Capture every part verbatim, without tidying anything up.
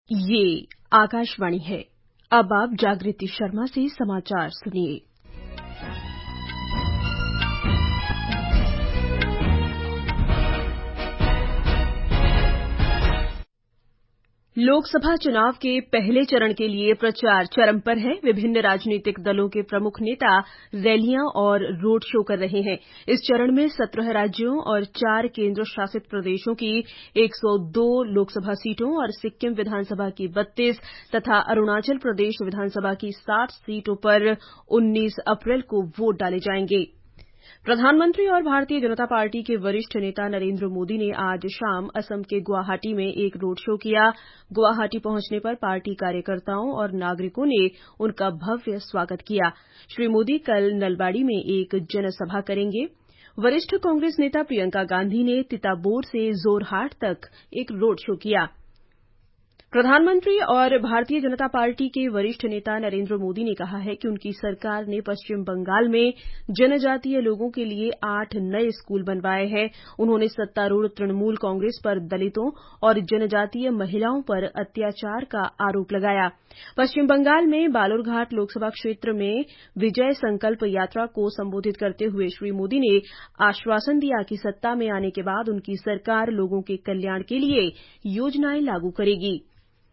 ये आकाशवाणी है। अब आप जागृति शर्मा से समाचार सुनिए। लोकसभा चुनाव के पहले चरण के लिए प्रचार चरम पर है। विभिन्न राजनीतिक दलों के प्रमुख नेता रैलियां और रोड शो कर रहे हैं। इस चरण में सत्रह राज्यों और चार केंद्र शासित प्रदेशों की एक सौ दो लोकसभा सीटों और सिक्किम विधानसभा की बत्तीस तथा अरुणाचल प्रदेश विधानसभा की साठ सीटों पर उन्नीस अप्रैल को वोट डाले जाएंगे। प्रधानमंत्री और भारतीय जनता पार्टी के वरिष्ठ नेता नरेंद्र मोदी ने आज शाम असम के गुवाहाटी में एक रोड शो किया। गुवाहाटी पहुंचने पर पार्टी कार्यकर्ताओं और नागरिकों ने उनका भव्य स्वागत किया। श्री मोदी कल नलबाड़ी में एक जनसभा करेंगे। वरिष्ठ कांग्रेस नेता प्रियंका गांधी ने तिताबोर से जोरहाट तक एक रोड शो किया। प्रधानमंत्री और भारतीय जनता पार्टी के वरिष्ठ नेता नरेंद्र मोदी ने कहा है कि उनकी सरकार ने पश्चिम बंगाल में जनजातीय लोगों के लिए आठ नए स्कूल बनवाए हैं। उन्होंने सत्तारूढ़ तृणमूल कांग्रेस पर दलितों और जनजातीय महिलाओं पर अत्याचार का आरोप लगाया। पश्चिम बंगाल में बालूरघाट लोकसभा क्षेत्र में विजय संकल्प यात्रा को संबोधित करते हुए श्री मोदी ने आश्वासन दिया कि सत्ता में आने के बाद उनकी सरकार लोगों के कल्याण के लिए योजनाएं लागू करेगी।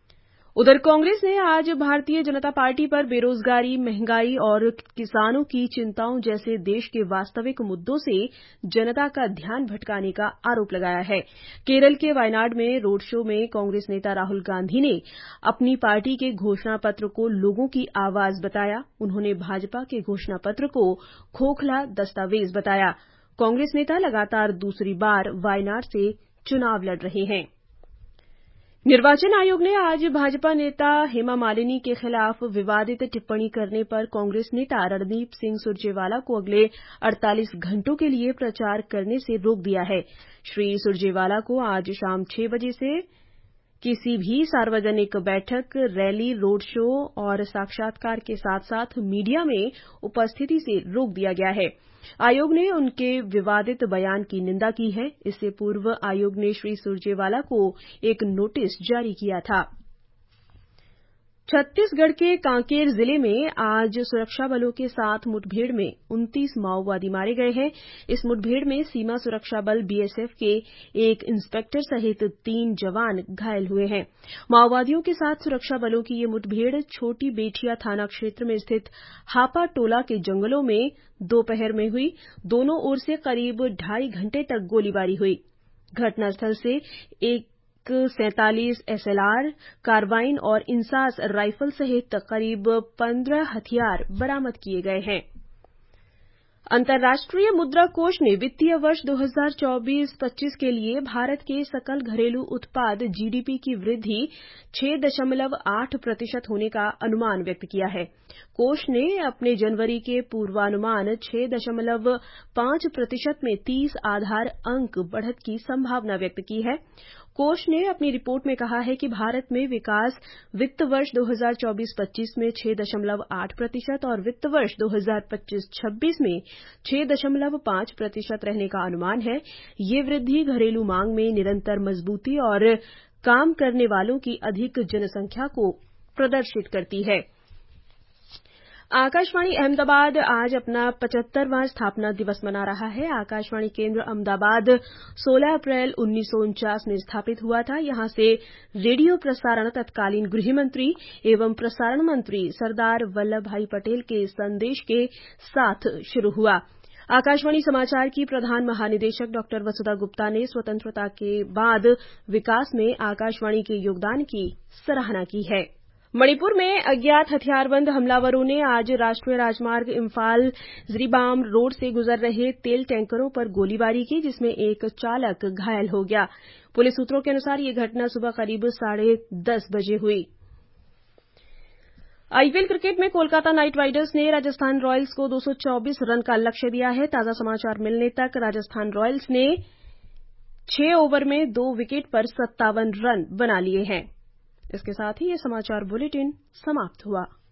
उधर कांग्रेस ने आज भारतीय जनता पार्टी पर बेरोजगारी, महंगाई और किसानों की चिंताओं जैसे देश के वास्तविक मुद्दों से जनता का ध्यान भटकाने का आरोप लगाया है। केरल के वायनाड में रोड शो में कांग्रेस नेता राहुल गांधी ने अपनी पार्टी के घोषणा पत्र को लोगों की आवाज बताया। उन्होंने भाजपा के घोषणा पत्र को खोखला दस्तावेज बताया। कांग्रेस नेता लगातार दूसरी बार वायनाड से चुनाव लड़ रहे हैं। निर्वाचन आयोग ने आज भाजपा नेता हेमा मालिनी के खिलाफ विवादित टिप्पणी करने पर कांग्रेस नेता रणदीप सिंह सुरजेवाला को अगले अड़तालीस घंटों के लिए प्रचार करने से रोक दिया है। श्री सुरजेवाला को आज शाम छह बजे से किसी भी सार्वजनिक बैठक, रैली, रोड शो और साक्षात्कार के साथ साथ मीडिया में उपस्थिति से रोक दिया गया है। आयोग ने उनके विवादित बयान की निंदा की है। इससे पूर्व आयोग ने श्री सुरजेवाला को एक नोटिस जारी किया था। छत्तीसगढ़ के कांकेर जिले में आज सुरक्षा बलों के साथ मुठभेड़ में उनतीस माओवादी मारे गए हैं। इस मुठभेड़ में सीमा सुरक्षा बल बीएसएफ के एक इंस्पेक्टर सहित तीन जवान घायल हुए हैं। माओवादियों के साथ सुरक्षा बलों की ये मुठभेड़ छोटी बेठिया थाना क्षेत्र में स्थित हापा टोला के जंगलों में दोपहर में हुई। दोनों ओर से करीब ढाई घंटे तक गोलीबारी हुई। घटनास्थल से एक सैंतालीस एसएलआर, कार्बाइन और इंसास राइफल सहित करीब पंद्रह हथियार बरामद किए गए हैं। अंतर्राष्ट्रीय मुद्रा कोष ने वित्तीय वर्ष दो हज़ार चौबीस पच्चीस के लिए भारत के सकल घरेलू उत्पाद जीडीपी की वृद्धि छह दशमलव आठ प्रतिशत होने का अनुमान व्यक्त किया है। कोष ने अपने जनवरी के पूर्वानुमान छह दशमलव पांच प्रतिशत में तीस आधार अंक बढ़त की संभावना व्यक्त की है। कोष ने अपनी रिपोर्ट में कहा है कि भारत में विकास वित्त वर्ष दो हज़ार चौबीस पच्चीस में छह दशमलव आठ प्रतिशत और वित्त वर्ष दो हज़ार पच्चीस छब्बीस में छह दशमलव पांच प्रतिशत रहने का अनुमान है। ये वृद्धि घरेलू मांग में निरंतर मजबूती और काम करने वालों की अधिक जनसंख्या को प्रदर्शित करती है। आकाशवाणी अहमदाबाद आज अपना पचहत्तरवां स्थापना दिवस मना रहा है। आकाशवाणी केंद्र अहमदाबाद सोलह अप्रैल उन्नीस सौ उनचास में स्थापित हुआ था। यहां से रेडियो प्रसारण तत्कालीन गृह मंत्री एवं प्रसारण मंत्री सरदार वल्लभ भाई पटेल के संदेश के साथ शुरू हुआ। आकाशवाणी समाचार की प्रधान महानिदेशक डॉ वसुधा गुप्ता ने स्वतंत्रता के बाद विकास में आकाशवाणी के योगदान की सराहना की है। मणिपुर में अज्ञात हथियारबंद हमलावरों ने आज राष्ट्रीय राजमार्ग इम्फाल जिरीबाम रोड से गुजर रहे तेल टैंकरों पर गोलीबारी की, जिसमें एक चालक घायल हो गया। पुलिस सूत्रों के अनुसार ये घटना सुबह करीब साढ़े दस बजे हुई। आईपीएल क्रिकेट में कोलकाता नाइट राइडर्स ने राजस्थान रॉयल्स को दो सौ चौबीस रन का लक्ष्य दिया है। ताजा समाचार मिलने तक राजस्थान रॉयल्स ने छह ओवर में दो विकेट पर सत्तावन रन बना लिए हैं। इसके साथ ही ये समाचार बुलेटिन समाप्त हुआ।